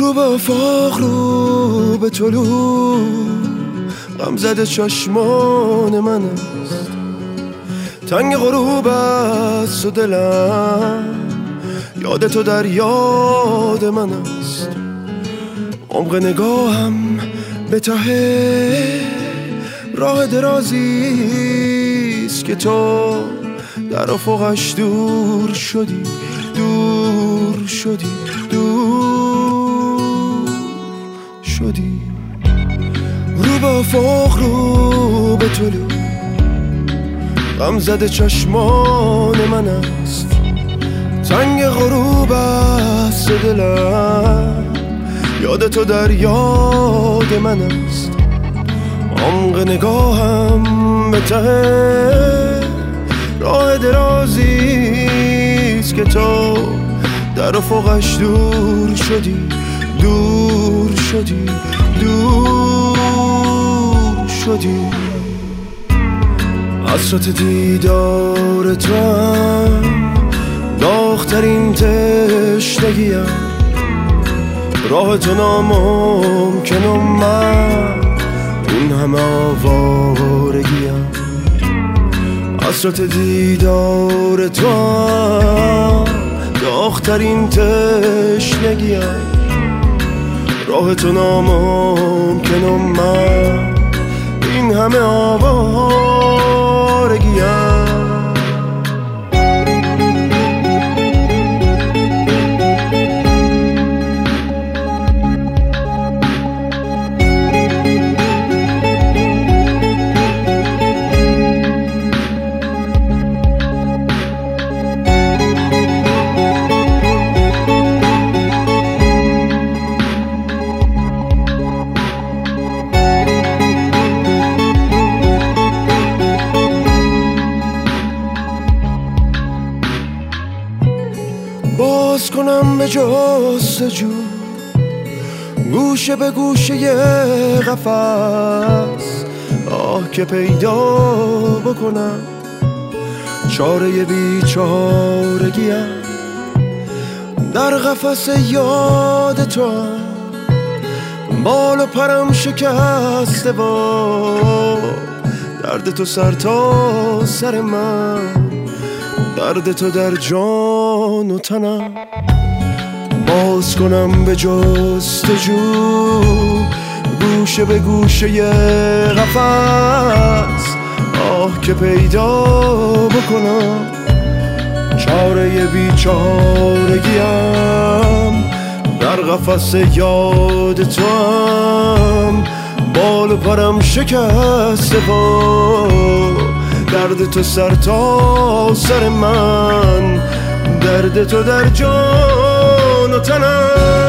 رو به افاق رو به طلوع غم زده چشمان من است، تنگ غروب است و دلم یاد تو در یاد من است. عمق نگاهم به ته راه درازیست که تو در افقش دور شدی، دور شدی، دور شدی. رو به افاق رو به طلوع غم زده چشمان من است، تنگ غروب است دلم یاد تو در یاد من است. عمق نگاهم به ته راه درازیست که تو در افقش دور شدی، دور شدی، دور شدی. حسرت دیدار تو هم داغ‌ترین تشنگیم، راه تو ناممکن و من این همه آوارگیم. حسرت دیدار تو هم داغ‌ترین تشنگیم، راه تو ناممکن و من این همه آوارگیم. باز کنم به جستجو گوشه به گوشه قفس، آه که پیدا بکنم چاره بیچارگیم. در قفس یاد تو بال و پرم شکسته با درد تو سر تا سر من، درد تو در جان و تنم. باز کنم به جستجو گوشه به گوشه قفس، آه که پیدا بکنم چاره بیچارگیم. در قفس یاد تو هم بال و پرم شکسته با درد تو سر تا سر من، درد تو در جان و تنم.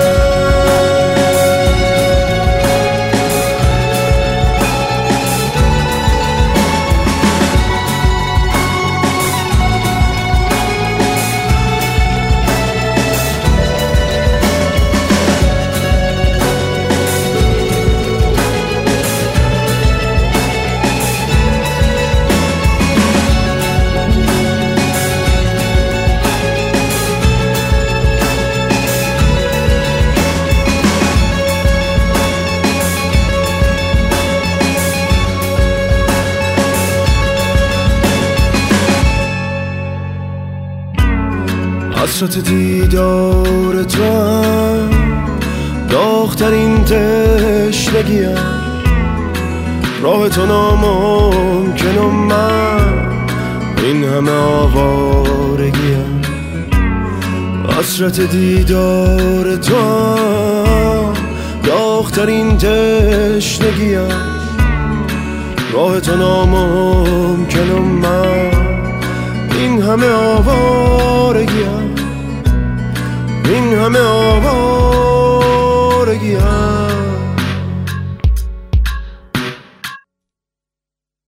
حسرت دیدار تو هم داغ‌ترین تشنگیم، راه تو ناممکن و من این همه آوارگیم. حسرت دیدار تو هم داغ‌ترین تشنگیم، راه تو ناممکن و من این همه آوارگیم.